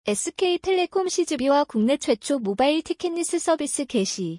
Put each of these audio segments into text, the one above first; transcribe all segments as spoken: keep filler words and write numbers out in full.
에스케이텔레콤 씨지비와 국내 최초 모바일 티켓 리스 서비스 개시.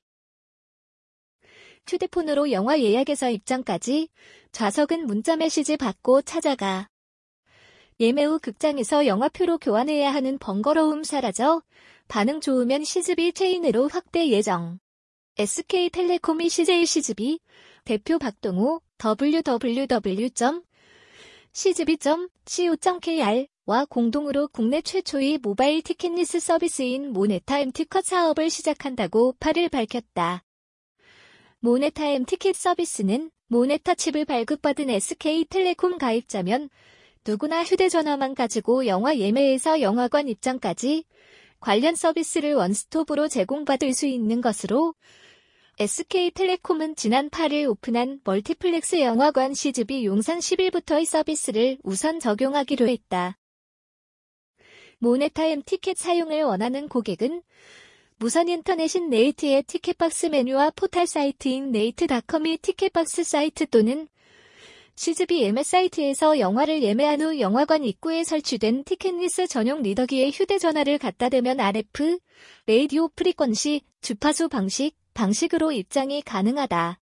휴대폰으로 영화 예약에서 입장까지 좌석은 문자 메시지 받고 찾아가. 예매 후 극장에서 영화표로 교환해야 하는 번거로움 사라져 반응 좋으면 씨지비 체인으로 확대 예정. 에스케이텔레콤이 씨제이 씨지비 대표 박동우 더블유 더블유 더블유 점 씨지비 점 씨오 점 케이알와 공동으로 국내 최초의 모바일 티켓 리스 서비스인 모네타 엠티켓 사업을 시작한다고 팔일 밝혔다. 모네타 엠티켓 서비스는 모네타 칩을 발급받은 에스케이텔레콤 가입자면 누구나 휴대전화만 가지고 영화 예매에서 영화관 입장까지 관련 서비스를 원스톱으로 제공받을 수 있는 것으로 에스케이텔레콤은 지난 팔일 오픈한 멀티플렉스 영화관 씨지비 용산 십 일부터의 서비스를 우선 적용하기로 했다. 모네타 엠티켓 사용을 원하는 고객은 무선 인터넷인 네이트의 티켓박스 메뉴와 포털 사이트인 네이트닷컴의 티켓박스 사이트 또는 씨지비 예매 사이트에서 영화를 예매한 후 영화관 입구에 설치된 티켓 리스 전용 리더기에 휴대전화를 갖다 대면 알에프, 레이디오 프리퀀시, 주파수 방식, 방식으로 입장이 가능하다.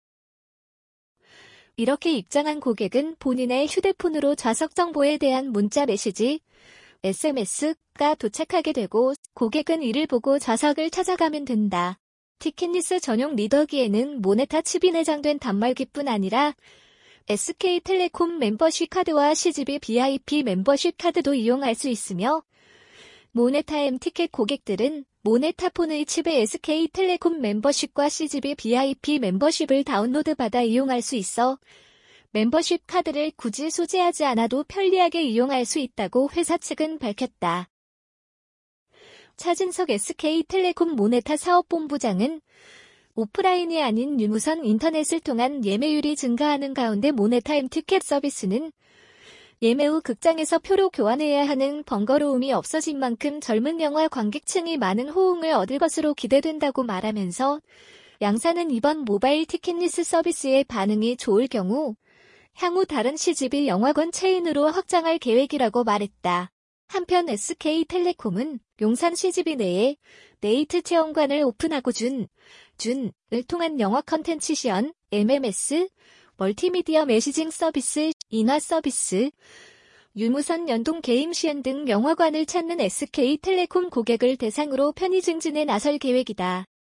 이렇게 입장한 고객은 본인의 휴대폰으로 좌석 정보에 대한 문자 메시지, 에스엠에스가 도착하게 되고 고객은 이를 보고 좌석을 찾아가면 된다. 티켓 리스 전용 리더기에는 모네타 칩이 내장된 단말기뿐 아니라 에스케이텔레콤 멤버십 카드와 씨지비 브이아이피 멤버십 카드도 이용할 수 있으며 모네타 엠티켓 고객들은 모네타폰의 칩에 에스케이텔레콤 멤버십과 씨지비 브이아이피 멤버십을 다운로드받아 이용할 수 있어 멤버십 카드를 굳이 소지하지 않아도 편리하게 이용할 수 있다고 회사 측은 밝혔다. 차진석 에스케이텔레콤 모네타 사업본부장은 오프라인이 아닌 유무선 인터넷을 통한 예매율이 증가하는 가운데 모네타 엠티켓 서비스는 예매 후 극장에서 표로 교환해야 하는 번거로움이 없어진 만큼 젊은 영화 관객층이 많은 호응을 얻을 것으로 기대된다고 말하면서 양사는 이번 모바일 티켓 리스 서비스의 반응이 좋을 경우 향후 다른 씨지비 영화관 체인으로 확장할 계획이라고 말했다. 한편 에스케이텔레콤은 용산 씨지비 내에 네이트 체험관을 오픈하고 준, 준을 통한 영화 컨텐츠 시연, 엠엠에스, 멀티미디어 메시징 서비스, 인화 서비스, 유무선 연동 게임 시연 등 영화관을 찾는 에스케이텔레콤 고객을 대상으로 편의 증진에 나설 계획이다.